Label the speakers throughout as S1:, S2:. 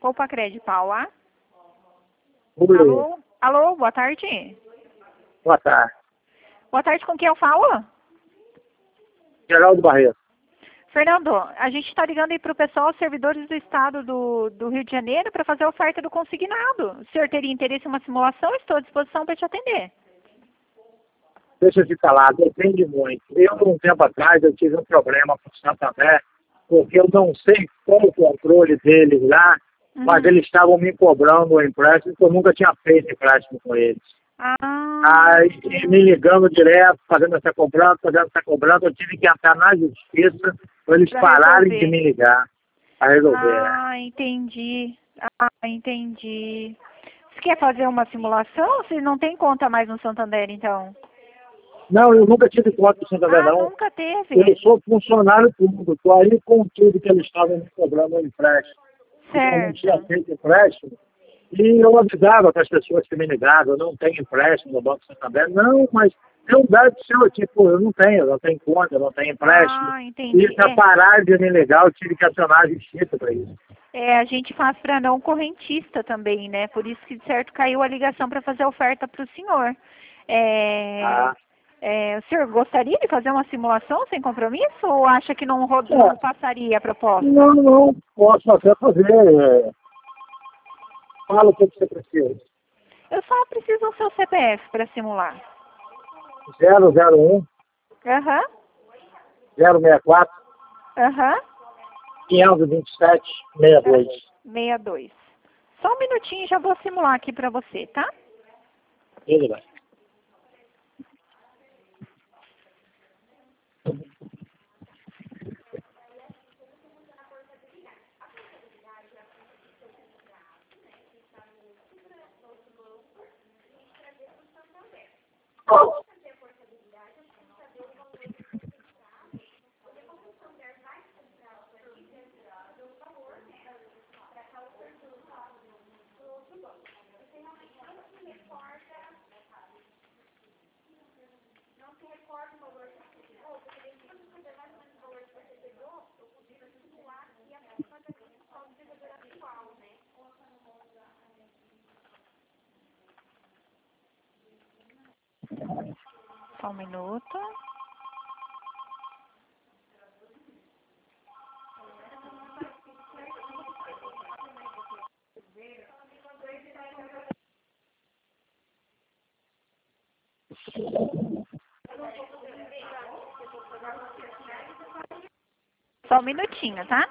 S1: Poupa-Cred, Paula.
S2: Oi.
S1: Alô? Alô, boa tarde.
S2: Boa tarde.
S1: Boa tarde, com quem eu falo?
S2: Geraldo Barreto.
S1: Fernando, a gente está ligando aí para o pessoal, servidores do estado do Rio de Janeiro, para fazer a oferta do consignado. O senhor teria interesse em uma simulação? Estou à disposição para te atender.
S2: Deixa eu te falar, depende muito. Eu, um tempo atrás, eu tive um problema com o Santander, porque eu não sei qual o controle deles lá, mas eles estavam me cobrando o empréstimo, porque eu nunca tinha feito empréstimo com eles. Aí, me ligando direto, fazendo essa cobrança, eu tive que entrar na justiça para eles pararem de me ligar para resolver.
S1: Entendi. Entendi. Você quer fazer uma simulação? Você não tem conta mais no Santander, então?
S2: Não, eu nunca tive conta do Santander, não.
S1: Nunca teve?
S2: Eu sou funcionário público, estou aí com tudo que eles estavam me cobrando o empréstimo.
S1: Certo.
S2: Eu não tinha feito empréstimo. E eu avisava para as pessoas que me ligavam, eu não tenho empréstimo no Banco Santander. Não, mas não deve ser, tipo, eu não tenho conta, eu não tenho empréstimo.
S1: Entendi.
S2: E para parar de me ligar, eu tive que acionar a justiça para isso.
S1: A gente faz para não correntista também, né? Por isso que, de certo, caiu a ligação para fazer a oferta para o senhor. O senhor gostaria de fazer uma simulação sem compromisso ou acha que não passaria a proposta?
S2: Não, posso até fazer. Fala o que você precisa.
S1: Eu só preciso do seu CPF para simular.
S2: 001 064 527 62.
S1: 62. Só um minutinho, já vou simular aqui para você, tá?
S2: Ele vai.
S1: Só um minuto. Só um minutinho, tá?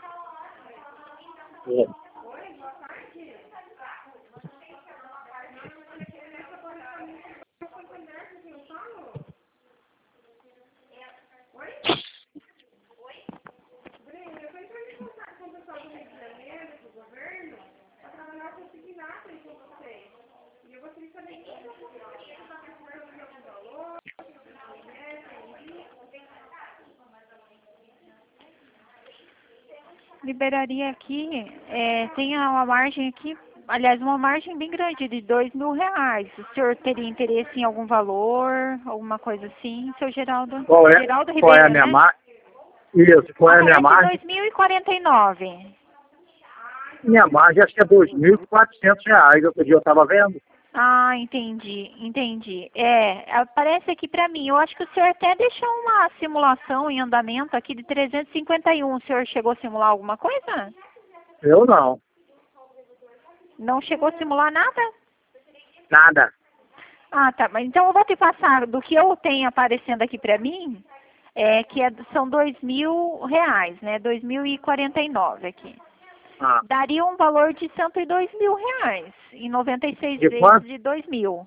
S1: Liberaria aqui, tem uma margem aqui, aliás, uma margem bem grande, de R$2.000. O senhor teria interesse em algum valor, alguma coisa assim, seu Geraldo? Geraldo Ribeiro,
S2: qual é a minha margem? Isso, qual é a minha margem?
S1: R$2.049.
S2: Minha margem acho que é R$2.400, outro dia eu estava vendo.
S1: Entendi. Aparece aqui pra mim. Eu acho que o senhor até deixou uma simulação em andamento aqui de 351. O senhor chegou a simular alguma coisa?
S2: Eu não.
S1: Não chegou a simular nada?
S2: Nada.
S1: Tá. Mas então eu vou te passar do que eu tenho aparecendo aqui pra mim, são R$2.000, né? 2.049 aqui. Daria um valor de R$102.000 em 96 vezes
S2: quanto?
S1: de 2.000.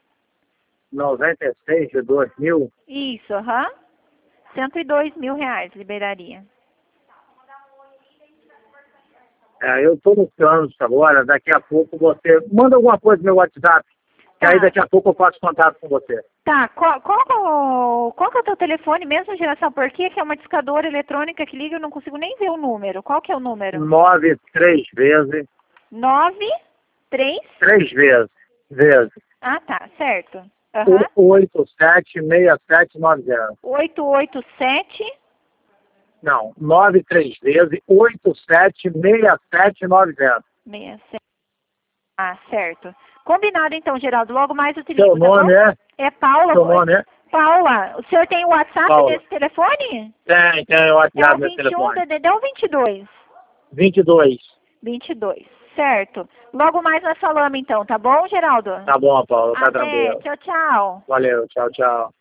S2: 96 de 2.000?
S1: Isso, R$102.000 liberaria.
S2: Eu estou no trânsito agora, daqui a pouco você... Manda alguma coisa no meu WhatsApp, que aí daqui a pouco eu faço contato com você.
S1: Tá, qual que é o teu telefone mesmo, geração? Porque que é uma discadora eletrônica que liga, eu não consigo nem ver o número. Qual que é o número?
S2: 3 vezes.
S1: 3?
S2: 3 vezes.
S1: Tá, certo.
S2: 876790.
S1: 887?
S2: Não, 3 vezes 876790.
S1: 67. Ah, certo. Combinado então, Geraldo. Logo mais utilizo.
S2: Seu nome
S1: é Paula.
S2: Seu nome é?
S1: Paula. O senhor tem o WhatsApp
S2: Paula.
S1: nesse telefone?
S2: Tem o WhatsApp nesse
S1: 21
S2: telefone.
S1: DDD ou 22?
S2: 22.
S1: 22. Certo. Logo mais nós falamos então, tá bom, Geraldo?
S2: Tá bom, Paula. Tá
S1: Até.
S2: tranquilo.
S1: Tchau, tchau.
S2: Valeu. Tchau, tchau.